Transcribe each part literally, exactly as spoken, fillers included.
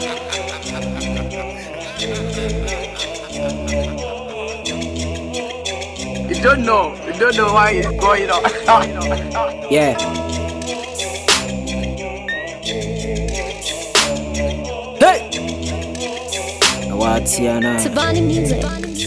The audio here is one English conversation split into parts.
You don't know. You don't know why it's going on. Yeah. Hey. What's your name? Savani Music.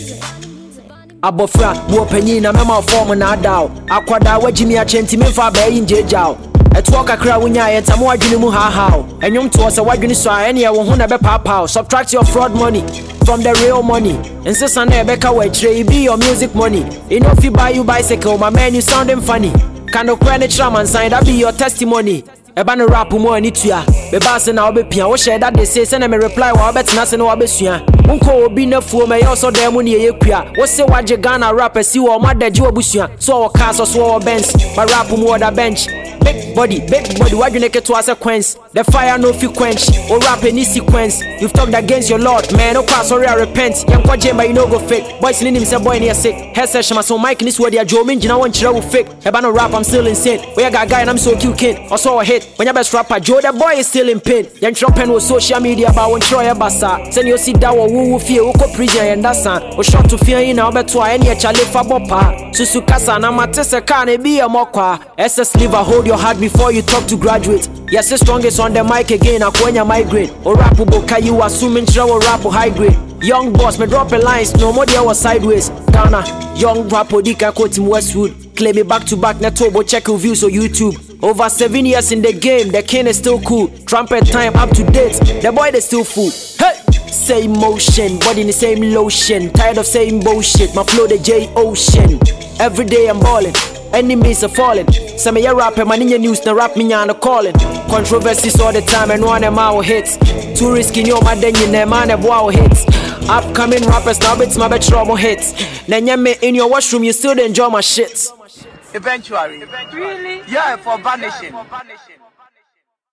Abofra, wo panyin na mema form na adaw. Akwada wagimi a chenti memfa ba yin jejaw. Eto kakra wonya ye tamo adwene mu ha ha. Enwom to se wadwene so a ene ye wo ho na be papa. Subtract your fraud money from the real money. Insist na ebeka we tray be your music money. You know if you buy you bicycle, my man you sounding funny. Can no credit tram and sign that be your testimony. Eba no rap mo ani tua. Be bass na obepia. Wo share that they say send me reply wa obetina se na obesua. Unko obi na fuo me yo so dem mu ne yekua. Wo se waje Ghana rap si wo madaji obusua. So wo cars so wo bench. My rap mo other bench. Big body, big body, why you make it to a sequence? The fire no fi quench, or rap any sequence. You've talked against your Lord, man, no pass, sorry, I repent. Young kwa jemba, you know go fake. Boys in him say boy near sick. Head session, so Mike in this word, Joe Minjin, I want you to fake. Eba no rap, I'm still insane. Where I got guy and I'm so cute kid. I saw a hit, when your best rapper, Joe, the boy is still in pain. Young Trumpen was social media, but one try a bassa. Send you see that woo woo fear, who co prison and that's an. Or shot to fear in our better, any a chale for bopa. Susukasa, and I'm a tessa can't be a mokwa. S S liver, hold your heart before you talk to graduate. Yes, the strongest on the mic again. Akwenya migraine. Or rap boka you assuming travel rap high grade. Young boss me drop a lines. No more there was sideways. Ghana young rapper dika quote him Westwood. Claim me back to back. Netobo check your views on YouTube. Over seven years in the game, the king is still cool. Trumpet time up to date. The boy they still fool. Hey. Same motion, body in the same lotion. Tired of saying bullshit. My flow the J Ocean. Every day I'm balling. Enemies are falling. Some of your rapper, man in your news, the rap me on the calling. Controversies all the time and one of my hits. Too risky, you my den you name man wow hits. Upcoming rappers now it's my best trouble hits. Then you me in your washroom, you still enjoy my shits. Eventually. Really? Yeah, for vanishing.